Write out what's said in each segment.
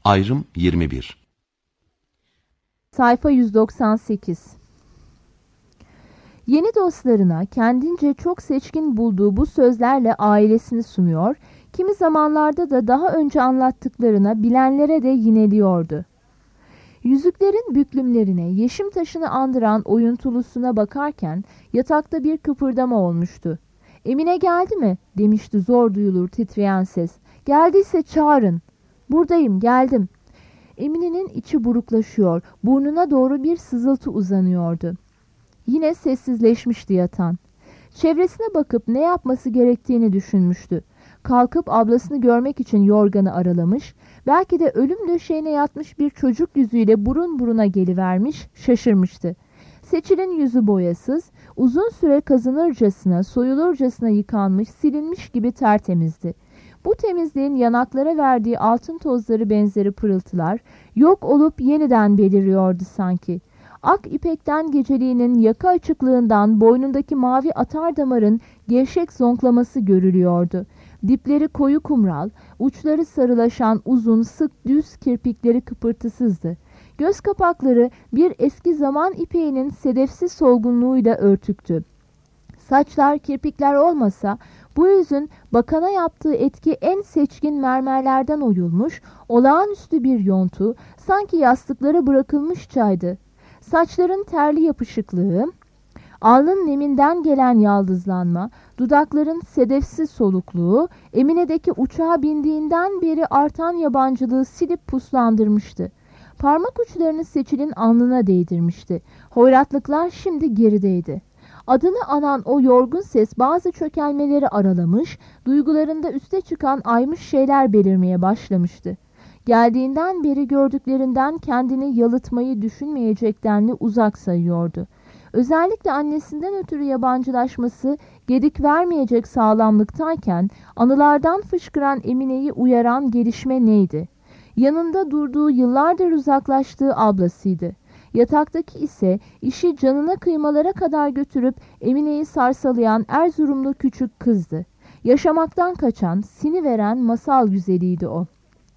Ayrım 21. Sayfa 198. Yeni dostlarına kendince çok seçkin bulduğu bu sözlerle ailesini sunuyor, kimi zamanlarda da daha önce anlattıklarına bilenlere de yineliyordu. Yüzüklerin büklümlerine, yeşim taşını andıran oyuntulusuna bakarken yatakta bir kıpırdama olmuştu. "Emine geldi mi?" demişti zor duyulur titreyen ses. "Geldiyse çağırın." "Buradayım, geldim." Emine'nin içi buruklaşıyor, burnuna doğru bir sızıltı uzanıyordu. Yine sessizleşmişti yatan. Çevresine bakıp ne yapması gerektiğini düşünmüştü. Kalkıp ablasını görmek için yorganı aralamış, belki de ölüm döşeğine yatmış bir çocuk yüzüyle burun buruna gelivermiş, şaşırmıştı. Seçil'in yüzü boyasız, uzun süre kazınırcasına, soyulurcasına yıkanmış, silinmiş gibi tertemizdi. Bu temizliğin yanaklara verdiği altın tozları benzeri pırıltılar, yok olup yeniden beliriyordu sanki. Ak ipekten geceliğinin yaka açıklığından boynundaki mavi atar damarın gevşek zonklaması görülüyordu. Dipleri koyu kumral, uçları sarılaşan uzun, sık, düz kirpikleri kıpırtısızdı. Göz kapakları bir eski zaman ipeğinin sedefsiz solgunluğuyla örtüktü. Saçlar, kirpikler olmasa bu yüzün bakana yaptığı etki en seçkin mermerlerden oyulmuş, olağanüstü bir yontu, sanki yastıklara bırakılmışçaydı. Saçların terli yapışıklığı, alnın neminden gelen yaldızlanma, dudakların sedefsiz solukluğu, Emine'deki uçağa bindiğinden beri artan yabancılığı silip puslandırmıştı. Parmak uçlarını Seçil'in alnına değdirmişti. Hoyratlıklar şimdi gerideydi. Adını anan o yorgun ses bazı çökelmeleri aralamış, duygularında üste çıkan aymış şeyler belirmeye başlamıştı. Geldiğinden beri gördüklerinden kendini yalıtmayı düşünmeyecek denli uzak sayıyordu. Özellikle annesinden ötürü yabancılaşması gedik vermeyecek sağlamlıktayken anılardan fışkıran Emine'yi uyaran gelişme neydi? Yanında durduğu, yıllardır uzaklaştığı ablasıydı. Yataktaki ise işi canına kıymalara kadar götürüp Emine'yi sarsalayan Erzurumlu küçük kızdı. Yaşamaktan kaçan, siniveren masal güzeliydi o.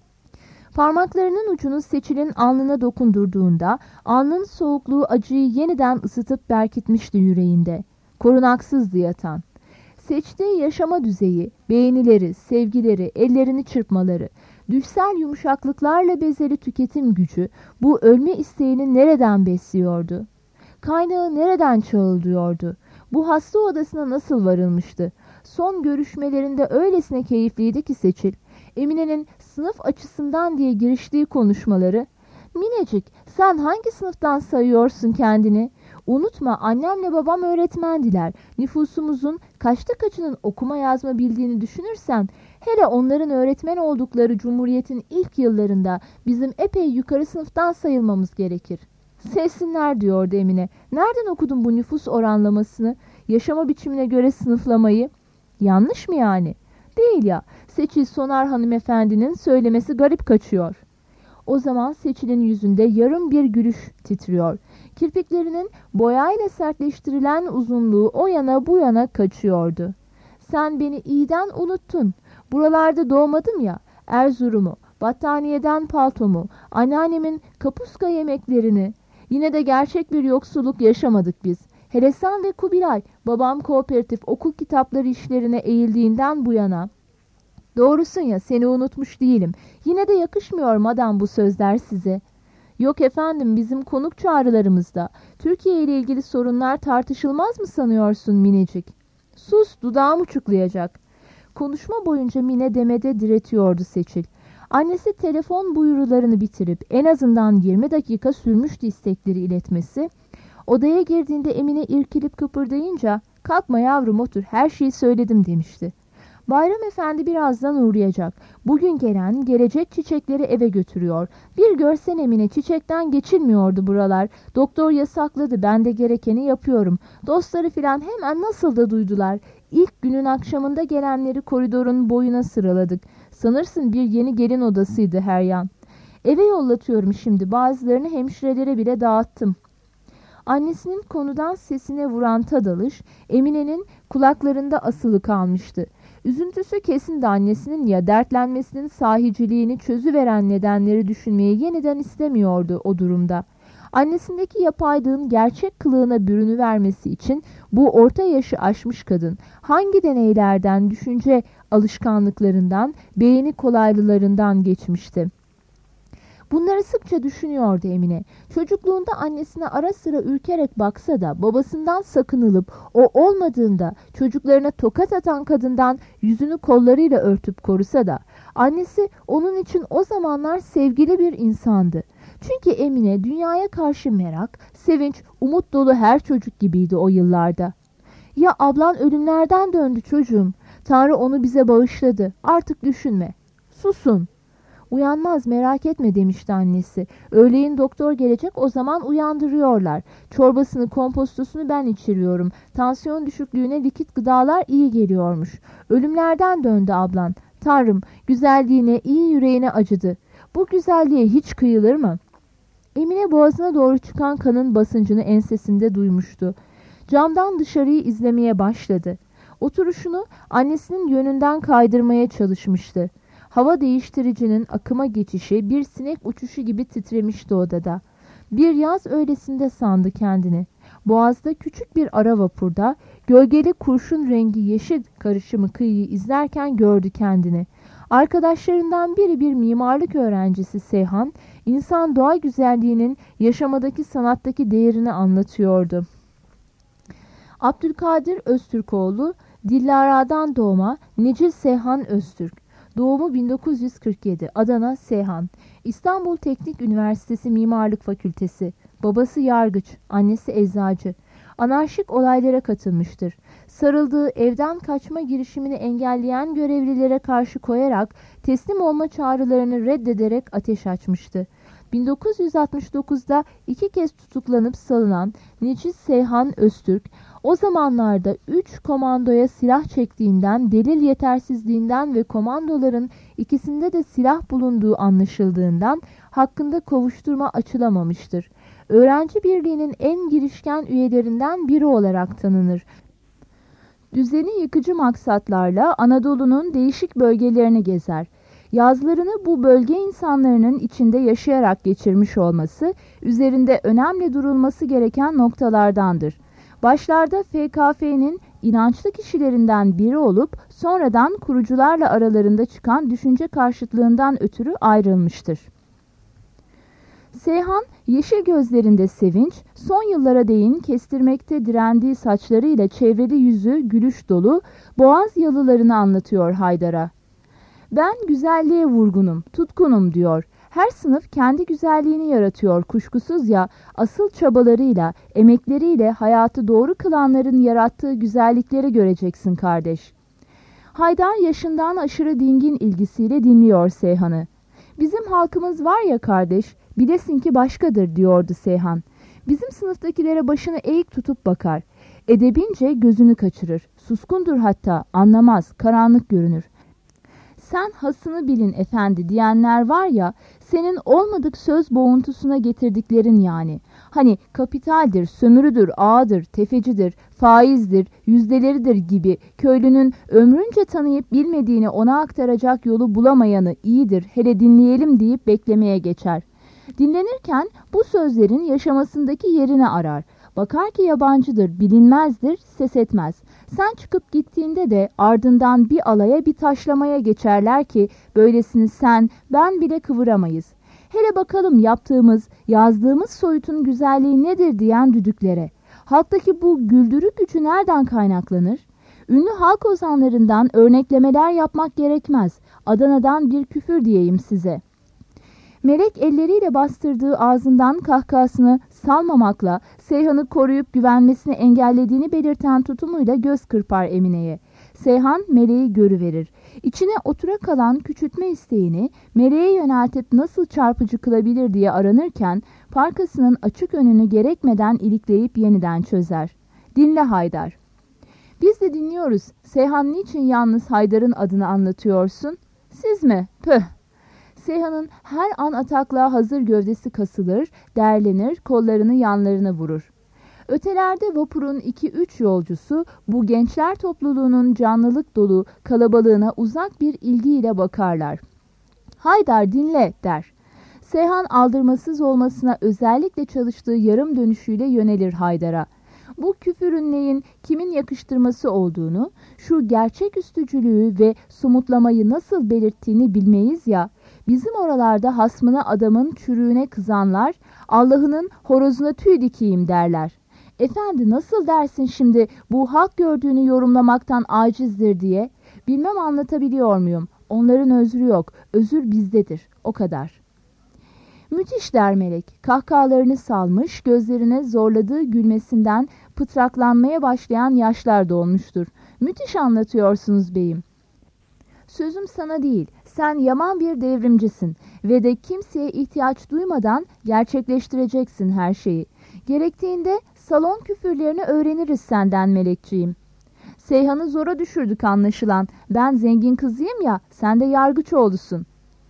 Parmaklarının ucunu Seçil'in alnına dokundurduğunda alnın soğukluğu acıyı yeniden ısıtıp berkitmişti yüreğinde. Korunaksızdı yatan. Seçtiği yaşama düzeyi, beğenileri, sevgileri, ellerini çırpmaları, düşsel yumuşaklıklarla bezeli tüketim gücü bu ölme isteğini nereden besliyordu? Kaynağı nereden çağıldıyordu? Bu hasta odasına nasıl varılmıştı? Son görüşmelerinde öylesine keyifliydi ki Seçil, Emine'nin sınıf açısından diye giriştiği konuşmaları, "Minecik, sen hangi sınıftan sayıyorsun kendini? Unutma, annemle babam öğretmendiler. Nüfusumuzun kaçta kaçının okuma yazma bildiğini düşünürsen, hele onların öğretmen oldukları Cumhuriyet'in ilk yıllarında bizim epey yukarı sınıftan sayılmamız gerekir." "Sevsinler," diyordu Emine. "Nereden okudun bu nüfus oranlamasını, yaşama biçimine göre sınıflamayı? Yanlış mı yani?" "Değil ya, Seçil Sonar hanımefendinin söylemesi garip kaçıyor." O zaman Seçil'in yüzünde yarım bir gülüş titriyor. Kirpiklerinin boyayla sertleştirilen uzunluğu o yana bu yana kaçıyordu. "Sen beni iyiden unuttun. Buralarda doğmadım ya, Erzurum'u, battaniyeden paltomu, anneannemin kapuska yemeklerini. Yine de gerçek bir yoksulluk yaşamadık biz. Hele sen ve Kubilay, babam kooperatif okul kitapları işlerine eğildiğinden bu yana." "Doğrusun ya, seni unutmuş değilim. Yine de yakışmıyor madam bu sözler size." "Yok efendim, bizim konuk çağrılarımızda Türkiye ile ilgili sorunlar tartışılmaz mı sanıyorsun Minecik?" "Sus, dudağım uçuklayacak." Konuşma boyunca Mine demede diretiyordu Seçil. Annesi telefon buyurularını bitirip en azından 20 dakika sürmüştü istekleri iletmesi. Odaya girdiğinde Emine irkilip kıpırdayınca "Kalkma yavrum, otur, her şeyi söyledim," demişti. Bayram Efendi birazdan uğrayacak. Bugün gelen, gelecek çiçekleri eve götürüyor. Bir görsen Emine, çiçekten geçilmiyordu buralar. Doktor yasakladı, ben de gerekeni yapıyorum. Dostları filan hemen nasıl da duydular. İlk günün akşamında gelenleri koridorun boyuna sıraladık. Sanırsın bir yeni gelin odasıydı her yan. Eve yollatıyorum şimdi, bazılarını hemşirelere bile dağıttım. Annesinin konudan sesine vuran tadalış Emine'nin kulaklarında asılı kalmıştı. Üzüntüsü kesin annesinin ya dertlenmesinin sahiciliğini çözüveren nedenleri düşünmeyi yeniden istemiyordu o durumda. Annesindeki yapaylığın gerçek kılığına bürünüvermesi için bu orta yaşı aşmış kadın hangi deneylerden, düşünce alışkanlıklarından, beğeni kolaylılarından geçmişti? Bunları sıkça düşünüyordu Emine. Çocukluğunda annesine ara sıra ürkerek baksa da babasından sakınılıp o olmadığında çocuklarına tokat atan kadından yüzünü kollarıyla örtüp korusa da annesi onun için o zamanlar sevgili bir insandı. Çünkü Emine dünyaya karşı merak, sevinç, umut dolu her çocuk gibiydi o yıllarda. Ya ablan ölümlerden döndü çocuğum. Tanrı onu bize bağışladı. Artık düşünme. Susun. Uyanmaz merak etme demişti annesi. Öğleyin doktor gelecek o zaman uyandırıyorlar. Çorbasını kompostosunu ben içiriyorum. Tansiyon düşüklüğüne likit gıdalar iyi geliyormuş. Ölümlerden döndü ablan. Tanrım güzelliğine iyi yüreğine acıdı. Bu güzelliğe hiç kıyılır mı? Emine boğazına doğru çıkan kanın basıncını ensesinde duymuştu. Camdan dışarıyı izlemeye başladı. Oturuşunu annesinin yönünden kaydırmaya çalışmıştı. Hava değiştiricinin akıma geçişi bir sinek uçuşu gibi titremişti odada. Bir yaz öğlesinde sandı kendini. Boğaz'da küçük bir ara vapurda gölgeli kurşun rengi yeşil karışımı kıyıyı izlerken gördü kendini. Arkadaşlarından biri bir mimarlık öğrencisi Seyhan, insan doğa güzelliğinin yaşamadaki sanattaki değerini anlatıyordu. Abdülkadir Öztürkoğlu, Dillara'dan doğma Necil Seyhan Öztürk. Doğumu 1947, Adana, Seyhan. İstanbul Teknik Üniversitesi Mimarlık Fakültesi. Babası yargıç, annesi eczacı. Anarşik olaylara katılmıştır. Sarıldığı evden kaçma girişimini engelleyen görevlilere karşı koyarak teslim olma çağrılarını reddederek ateş açmıştı. 1969'da 2 kez tutuklanıp salınan Necip Seyhan Öztürk, o zamanlarda 3 komandoya silah çektiğinden, delil yetersizliğinden ve komandoların ikisinde de silah bulunduğu anlaşıldığından hakkında kovuşturma açılamamıştır. Öğrenci Birliği'nin en girişken üyelerinden biri olarak tanınır. Düzeni yıkıcı maksatlarla Anadolu'nun değişik bölgelerini gezer. Yazlarını bu bölge insanlarının içinde yaşayarak geçirmiş olması, üzerinde önemli durulması gereken noktalardandır. Başlarda FKF'nin inançlı kişilerinden biri olup sonradan kurucularla aralarında çıkan düşünce karşıtlığından ötürü ayrılmıştır. Seyhan, yeşil gözlerinde sevinç, son yıllara değin kestirmekte direndiği saçlarıyla çevreli yüzü gülüş dolu, boğaz yalılarını anlatıyor Haydar'a. Ben güzelliğe vurgunum, tutkunum diyor. Her sınıf kendi güzelliğini yaratıyor kuşkusuz ya, asıl çabalarıyla, emekleriyle hayatı doğru kılanların yarattığı güzellikleri göreceksin kardeş. Haydar yaşından aşırı dingin ilgisiyle dinliyor Seyhan'ı. Bizim halkımız var ya kardeş, bilesin ki başkadır diyordu Seyhan. Bizim sınıftakilere başını eğik tutup bakar. Edebince gözünü kaçırır. Suskundur hatta, anlamaz, karanlık görünür. Sen hasını bilin efendi diyenler var ya, senin olmadık söz boğuntusuna getirdiklerin yani. Hani kapitaldir, sömürüdür, ağadır, tefecidir, faizdir, yüzdeleridir gibi köylünün ömrünce tanıyıp bilmediğini ona aktaracak yolu bulamayanı iyidir, hele dinleyelim deyip beklemeye geçer. Dinlenirken bu sözlerin yaşamasındaki yerini arar. Bakar ki yabancıdır, bilinmezdir, ses etmez. Sen çıkıp gittiğinde de ardından bir alaya bir taşlamaya geçerler ki böylesini sen, ben bile kıvıramayız. Hele bakalım yaptığımız, yazdığımız soyutun güzelliği nedir diyen düdüklere. Halktaki bu güldürü gücü nereden kaynaklanır? Ünlü halk ozanlarından örneklemeler yapmak gerekmez. Adana'dan bir küfür diyeyim size. Melek elleriyle bastırdığı ağzından kahkahasını salmamakla Seyhan'ı koruyup güvenmesini engellediğini belirten tutumuyla göz kırpar Emine'ye. Seyhan meleği görüverir. İçine otura kalan küçültme isteğini meleğe yöneltip nasıl çarpıcı kılabilir diye aranırken parkasının açık önünü gerekmeden ilikleyip yeniden çözer. Dinle Haydar. Biz de dinliyoruz. Seyhan niçin yalnız Haydar'ın adını anlatıyorsun? Siz mi? Püh! Seyhan'ın her an ataklığa hazır gövdesi kasılır, derlenir, kollarını yanlarına vurur. Ötelerde vapurun 2-3 yolcusu bu gençler topluluğunun canlılık dolu kalabalığına uzak bir ilgiyle bakarlar. "Haydar dinle," der. Seyhan aldırmasız olmasına özellikle çalıştığı yarım dönüşüyle yönelir Haydar'a. Bu küfürün neyin kimin yakıştırması olduğunu, şu gerçeküstücülüğü ve somutlamayı nasıl belirttiğini bilmeyiz ya, bizim oralarda hasmına adamın çürüğüne kızanlar, Allah'ının horozuna tüy dikeyim derler. Efendi nasıl dersin şimdi bu halk gördüğünü yorumlamaktan acizdir diye? Bilmem anlatabiliyor muyum? Onların özrü yok, özür bizdedir, o kadar. Müthiş der Melek. Kahkahalarını salmış, gözlerine zorladığı gülmesinden pıtraklanmaya başlayan yaşlar dolmuştur. Müthiş anlatıyorsunuz beyim. Sözüm sana değil, sen yaman bir devrimcisin ve de kimseye ihtiyaç duymadan gerçekleştireceksin her şeyi. Gerektiğinde salon küfürlerini öğreniriz senden Melekciğim. Seyhan'ı zora düşürdük anlaşılan. Ben zengin kızıyım ya, sen de yargıçoğlusun.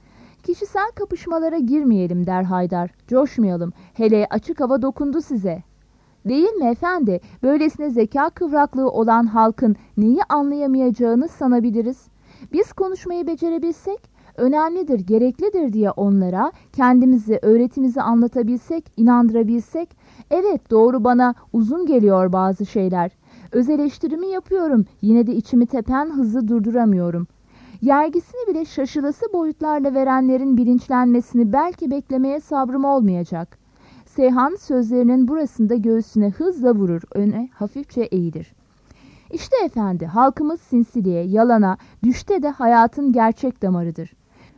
Kişisel kapışmalara girmeyelim der Haydar. Coşmayalım. Hele açık hava dokundu size. Değil mi efendi? Böylesine zeka kıvraklığı olan halkın neyi anlayamayacağını sanabiliriz. Biz konuşmayı becerebilsek, önemlidir, gereklidir diye onlara kendimizi, öğretimizi anlatabilsek, inandırabilsek, evet doğru bana uzun geliyor bazı şeyler. Öz eleştirimi yapıyorum, yine de içimi tepen hızı durduramıyorum. Yergisini bile şaşılası boyutlarla verenlerin bilinçlenmesini belki beklemeye sabrım olmayacak. Seyhan sözlerinin burasında göğsüne hızla vurur, öne hafifçe eğilir. İşte efendi, halkımız sinsiliğe, yalana, düşte de hayatın gerçek damarıdır.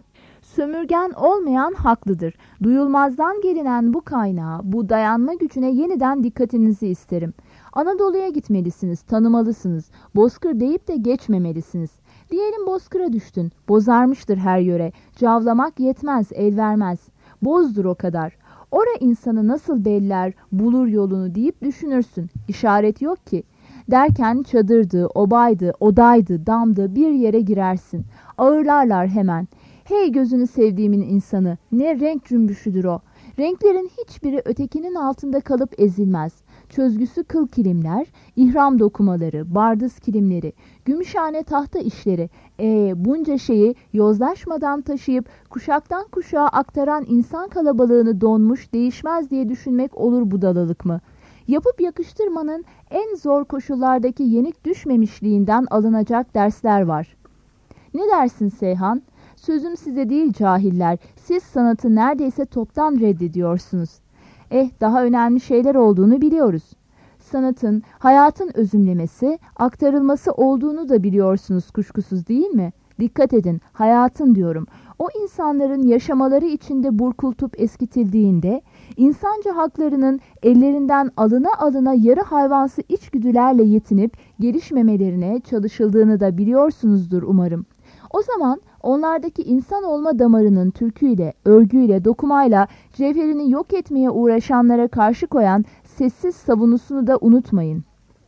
Sömürgen olmayan haklıdır. Duyulmazdan gelinen bu kaynağa, bu dayanma gücüne yeniden dikkatinizi isterim. Anadolu'ya gitmelisiniz, tanımalısınız. Bozkır deyip de geçmemelisiniz. Diyelim bozkıra düştün, bozarmıştır her yöre. Cavlamak yetmez, el vermez. Bozdur o kadar. Ora insanı nasıl beller, bulur yolunu deyip düşünürsün. İşaret yok ki. Derken çadırdı, obaydı, odaydı, damdı bir yere girersin. Ağırlarlar hemen. Hey gözünü sevdiğimin insanı, ne renk cümbüşüdür o. Renklerin hiçbiri ötekinin altında kalıp ezilmez. Çözgüsü kıl kilimler, ihram dokumaları, bardız kilimleri, gümüşhane tahta işleri, bunca şeyi yozlaşmadan taşıyıp kuşaktan kuşağa aktaran insan kalabalığını donmuş değişmez diye düşünmek olur budalalık mı? Yapıp yakıştırmanın en zor koşullardaki yenik düşmemişliğinden alınacak dersler var. Ne dersin Seyhan? Sözüm size değil cahiller, siz sanatı neredeyse toptan reddediyorsunuz. Daha önemli şeyler olduğunu biliyoruz. Sanatın, hayatın özümlemesi, aktarılması olduğunu da biliyorsunuz kuşkusuz değil mi? Dikkat edin, hayatın diyorum. O insanların yaşamaları içinde burkultup eskitildiğinde, insanca haklarının ellerinden alına alına yarı hayvansı içgüdülerle yetinip gelişmemelerine çalışıldığını da biliyorsunuzdur umarım. O zaman onlardaki insan olma damarının türküyle, örgüyle, dokumayla cevherini yok etmeye uğraşanlara karşı koyan sessiz savunusunu da unutmayın.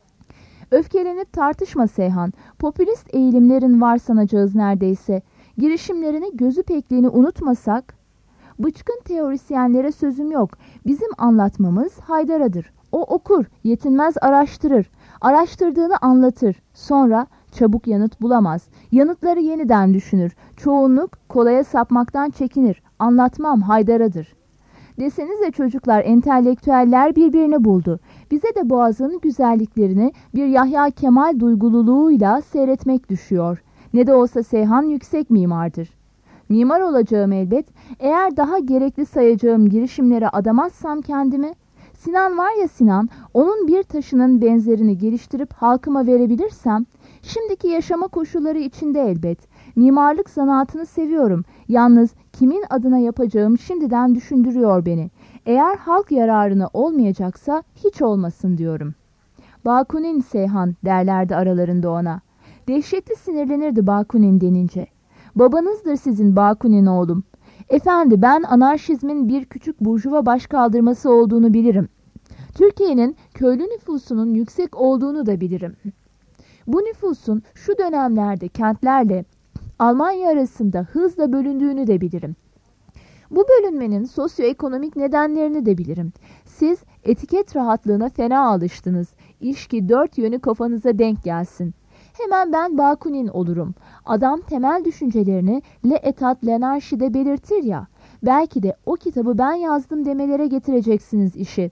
Öfkelenip tartışma Seyhan. Popülist eğilimlerin var sanacağız neredeyse. Girişimlerini gözü pekliğini unutmasak. Bıçkın teorisyenlere sözüm yok. Bizim anlatmamız Haydar'adır. O okur, yetinmez araştırır. Araştırdığını anlatır. Sonra çabuk yanıt bulamaz. Yanıtları yeniden düşünür. Çoğunluk kolaya sapmaktan çekinir. Anlatmam Haydar'adır. Desenize çocuklar, entelektüeller birbirini buldu. Bize de Boğaz'ın güzelliklerini bir Yahya Kemal duygululuğuyla seyretmek düşüyor. Ne de olsa Seyhan yüksek mimardır. Mimar olacağım elbet. Eğer daha gerekli sayacağım girişimlere adamazsam kendimi. Sinan var ya Sinan, onun bir taşının benzerini geliştirip halkıma verebilirsem, şimdiki yaşama koşulları içinde elbet. Mimarlık zanaatını seviyorum. Yalnız kimin adına yapacağım şimdiden düşündürüyor beni. Eğer halk yararına olmayacaksa hiç olmasın diyorum. Bakunin Seyhan derlerdi aralarında ona. Dehşetli sinirlenirdi Bakunin denince. Babanızdır sizin Bakunin oğlum. Efendi ben anarşizmin bir küçük burjuva başkaldırması olduğunu bilirim. Türkiye'nin köylü nüfusunun yüksek olduğunu da bilirim. Bu nüfusun şu dönemlerde kentlerle Almanya arasında hızla bölündüğünü de bilirim. Bu bölünmenin sosyoekonomik nedenlerini de bilirim. Siz Etiket rahatlığına fena alıştınız. İş ki 4 yönü kafanıza denk gelsin. Hemen ben Bakunin olurum. Adam temel düşüncelerini L'Etat l'Anarchie'de belirtir ya. Belki de o kitabı ben yazdım demelere getireceksiniz işi.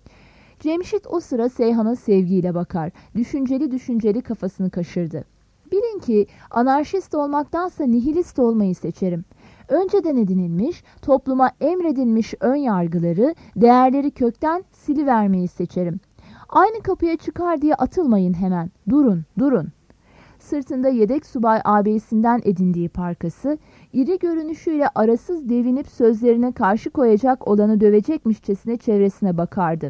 Cemşit o sıra Seyhan'a sevgiyle bakar. Düşünceli kafasını kaşırdı. Bilin ki anarşist olmaktansa nihilist olmayı seçerim. Önceden edinilmiş, topluma emredilmiş ön yargıları, değerleri kökten silivermeyi seçerim. Aynı kapıya çıkar diye atılmayın hemen. Durun. Sırtında yedek subay ağabeysinden edindiği parkası, iri görünüşüyle arasız devinip sözlerine karşı koyacak olanı dövecekmişçesine çevresine bakardı.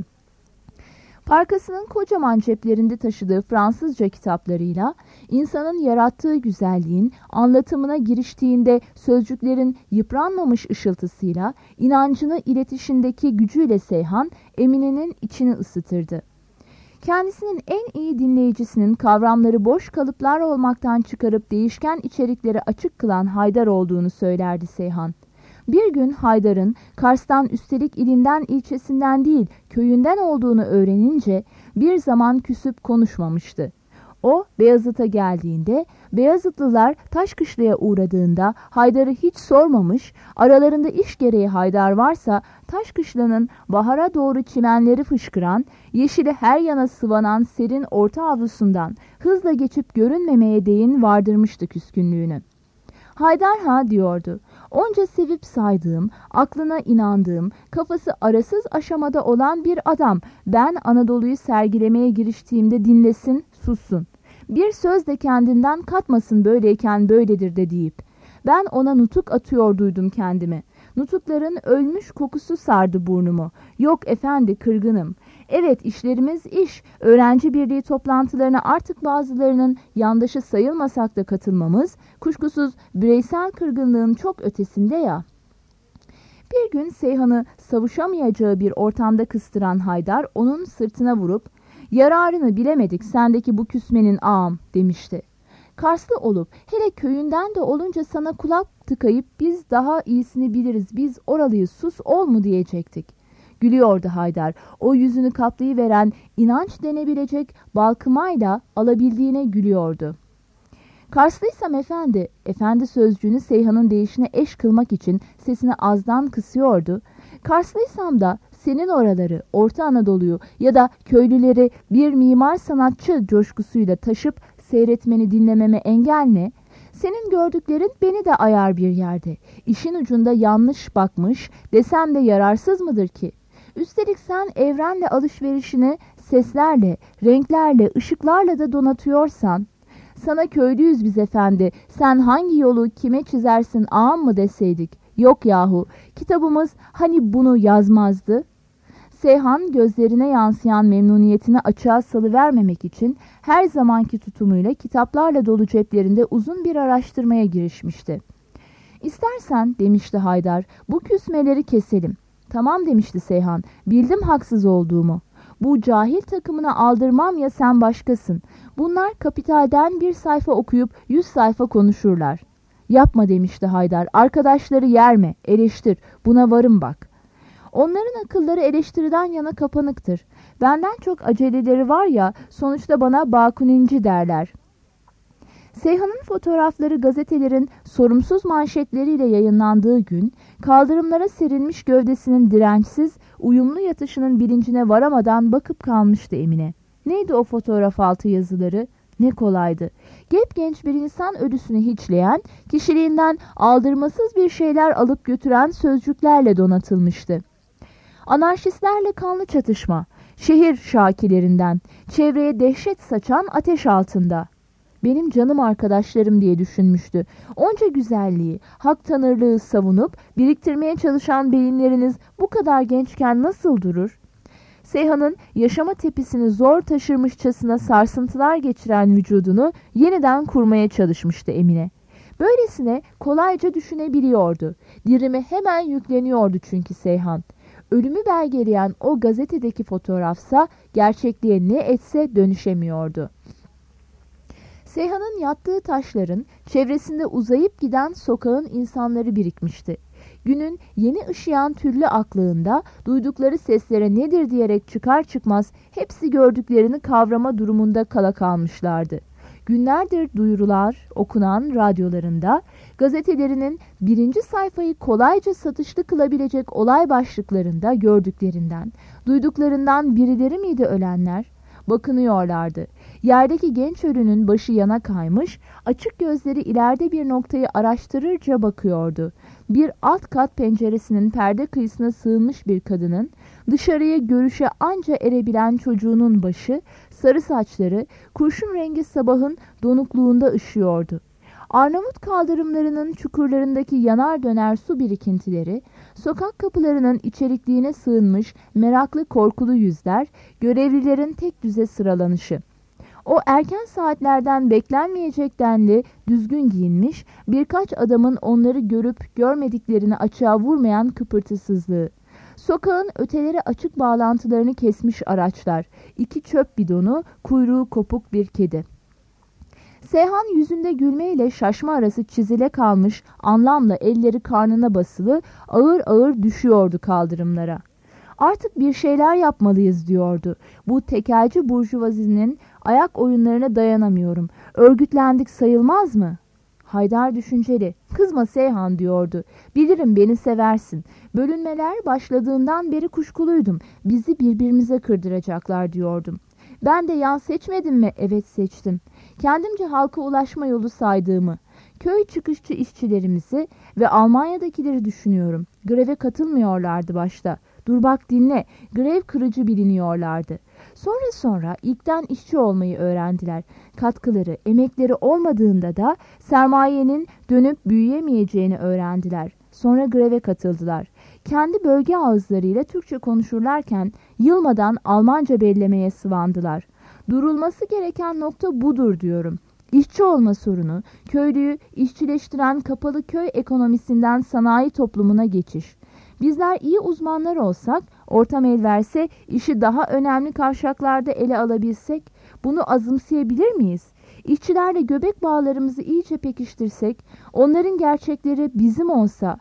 Parkasının kocaman ceplerinde taşıdığı Fransızca kitaplarıyla insanın yarattığı güzelliğin anlatımına giriştiğinde sözcüklerin yıpranmamış ışıltısıyla, inancını iletişindeki gücüyle Seyhan, Emine'nin içini ısıtırdı. Kendisinin en iyi dinleyicisinin kavramları boş kalıplar olmaktan çıkarıp değişken içerikleri açık kılan Haydar olduğunu söylerdi Seyhan. Bir gün Haydar'ın Kars'tan, üstelik ilinden, ilçesinden değil köyünden olduğunu öğrenince bir zaman küsüp konuşmamıştı. O Beyazıt'a geldiğinde, Beyazıtlılar Taşkışla'ya uğradığında Haydar'ı hiç sormamış, aralarında iş gereği Haydar varsa Taşkışla'nın bahara doğru çimenleri fışkıran, yeşili her yana sıvanan serin orta avlusundan hızla geçip görünmemeye değin vardırmıştı küskünlüğünü. Haydar ha diyordu. Onca sevip saydığım, aklına inandığım, kafası arasız aşamada olan bir adam ben Anadolu'yu sergilemeye giriştiğimde dinlesin, sussun. Bir söz de kendinden katmasın böyleyken böyledir de deyip. Ben ona nutuk atıyor duydum kendimi. Nutukların ölmüş kokusu sardı burnumu. Yok efendi, kırgınım. Evet, işlerimiz iş. Öğrenci birliği toplantılarına artık bazılarının yandaşı sayılmasak da katılmamız, kuşkusuz bireysel kırgınlığın çok ötesinde ya. Bir gün Seyhan'ı savuşamayacağı bir ortamda kıstıran Haydar onun sırtına vurup "Yararını bilemedik sendeki bu küsmenin ağam" demişti. Karslı olup hele köyünden de olunca sana kulak tıkayıp biz daha iyisini biliriz, biz oralıyız, sus ol mu diyecektik. Gülüyordu Haydar. O yüzünü kaplayıveren inanç denebilecek balkımayla alabildiğine gülüyordu. Karslıysam efendi, efendi sözcüğünü Seyhan'ın deyişine eş kılmak için sesini azdan kısıyordu. Karslıysam da senin oraları, Orta Anadolu'yu ya da köylüleri bir mimar sanatçı coşkusuyla taşıp seyretmeni dinlememe engel ne? Senin gördüklerin beni de ayar bir yerde. İşin ucunda yanlış bakmış desem de yararsız mıdır ki? Üstelik sen evrenle alışverişini seslerle, renklerle, ışıklarla da donatıyorsan, sana köylüyüz biz efendi, sen hangi yolu kime çizersin ağam mı deseydik? Yok yahu, kitabımız hani bunu yazmazdı? Seyhan gözlerine yansıyan memnuniyetini açığa salıvermemek için her zamanki tutumuyla kitaplarla dolu ceplerinde uzun bir araştırmaya girişmişti. "İstersen," demişti Haydar, "bu küsmeleri keselim." "Tamam," demişti Seyhan, "bildim haksız olduğumu. Bu cahil takımına aldırmam ya sen başkasın. Bunlar Kapital'den bir sayfa okuyup 100 sayfa konuşurlar." "Yapma," demişti Haydar, "arkadaşları yerme, eleştir, buna varım bak. Onların akılları eleştiriden yana kapanıktır. Benden çok aceleleri var ya, sonuçta bana Bakuninci derler." Seyhan'ın fotoğrafları gazetelerin sorumsuz manşetleriyle yayınlandığı gün, kaldırımlara serilmiş gövdesinin dirençsiz, uyumlu yatışının bilincine varamadan bakıp kalmıştı Emine. Neydi o fotoğraf altı yazıları? Ne kolaydı. Genç bir insan ölüsünü hiçleyen, kişiliğinden aldırmasız bir şeyler alıp götüren sözcüklerle donatılmıştı. Anarşistlerle kanlı çatışma, şehir şakilerinden, çevreye dehşet saçan ateş altında. Benim canım arkadaşlarım diye düşünmüştü. Onca güzelliği, hak tanırlığı savunup biriktirmeye çalışan beyinleriniz bu kadar gençken nasıl durur? Seyhan'ın yaşama tepisini zor taşırmışçasına sarsıntılar geçiren vücudunu yeniden kurmaya çalışmıştı Emine. Böylesine kolayca düşünebiliyordu. Dirime hemen yükleniyordu çünkü Seyhan. Ölümü belgeleyen o gazetedeki fotoğrafsa gerçekliğe ne etse dönüşemiyordu. Seyhan'ın yattığı taşların çevresinde uzayıp giden sokağın insanları birikmişti. Günün yeni ışıyan türlü aklığında duydukları seslere nedir diyerek çıkar çıkmaz hepsi gördüklerini kavrama durumunda kala kalmışlardı. Günlerdir duyurular okunan radyolarında, gazetelerinin birinci sayfayı kolayca satışlı kılabilecek olay başlıklarında gördüklerinden, duyduklarından birileri miydi ölenler? Bakınıyorlardı. Yerdeki genç ölünün başı yana kaymış, açık gözleri ileride bir noktayı araştırırca bakıyordu. Bir alt kat penceresinin perde kıyısına sığınmış bir kadının, dışarıya görüşe anca erebilen çocuğunun başı, sarı saçları, kurşun rengi sabahın donukluğunda ışıyordu. Arnavut kaldırımlarının çukurlarındaki yanar döner su birikintileri, sokak kapılarının içerikliğine sığınmış meraklı korkulu yüzler, görevlilerin tek düze sıralanışı. O erken saatlerden beklenmeyecek denli düzgün giyinmiş birkaç adamın onları görüp görmediklerini açığa vurmayan kıpırtısızlığı. Sokağın öteleri açık bağlantılarını kesmiş araçlar, 2 çöp bidonu, kuyruğu kopuk bir kedi. Seyhan yüzünde gülmeyle şaşma arası çizile kalmış, anlamla elleri karnına basılı, ağır ağır düşüyordu kaldırımlara. Artık bir şeyler yapmalıyız diyordu. Bu tekelci burjuvazinin ayak oyunlarına dayanamıyorum. Örgütlendik sayılmaz mı? Haydar düşünceli. Kızma Seyhan diyordu. Bilirim beni seversin. Bölünmeler başladığından beri kuşkuluydum. Bizi birbirimize kırdıracaklar diyordum. Ben de yan seçmedim mi? Evet seçtim. Kendimce halka ulaşma yolu saydığımı, köy çıkışçı işçilerimizi ve Almanya'dakileri düşünüyorum. Greve katılmıyorlardı başta. Dur bak dinle, grev kırıcı biliniyorlardı. Sonra ilkten işçi olmayı öğrendiler. Katkıları, emekleri olmadığında da sermayenin dönüp büyüyemeyeceğini öğrendiler. Sonra greve katıldılar. Kendi bölge ağızlarıyla Türkçe konuşurlarken yılmadan Almanca bellemeye sıvandılar. Durulması gereken nokta budur diyorum. İşçi olma sorunu, köylüyü işçileştiren kapalı köy ekonomisinden sanayi toplumuna geçiş. Bizler iyi uzmanlar olsak, ortam el verse, işi daha önemli kavşaklarda ele alabilsek, bunu azımsayabilir miyiz? İşçilerle göbek bağlarımızı iyice pekiştirsek, onların gerçekleri bizim olsa.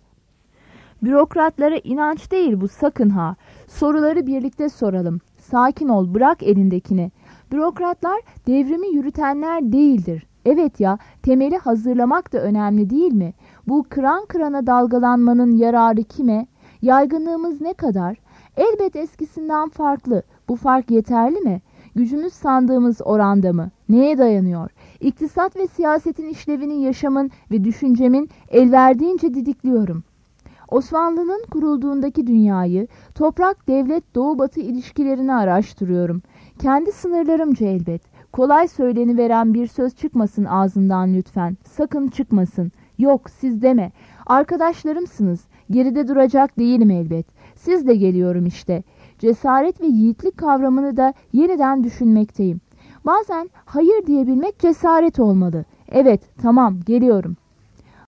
Bürokratlara inanç değil bu sakın ha. Soruları birlikte soralım. Sakin ol, bırak elindekini. Bürokratlar devrimi yürütenler değildir. Evet ya, temeli hazırlamak da önemli değil mi? Bu kıran kırana dalgalanmanın yararı kime? Yaygınlığımız ne kadar? Elbet eskisinden farklı. Bu fark yeterli mi? Gücümüz sandığımız oranda mı? Neye dayanıyor? İktisat ve siyasetin işlevini yaşamın ve düşüncemin el verdiğince didikliyorum. Osmanlı'nın kurulduğundaki dünyayı, toprak, devlet, doğu-batı ilişkilerini araştırıyorum. Kendi sınırlarımca elbet. Kolay söyleniveren bir söz çıkmasın ağzından lütfen. Sakın çıkmasın. Yok siz deme. Arkadaşlarımsınız. Geride duracak değilim elbet. Siz de geliyorum işte. Cesaret ve yiğitlik kavramını da yeniden düşünmekteyim. Bazen hayır diyebilmek cesaret olmalı. Evet, tamam, geliyorum.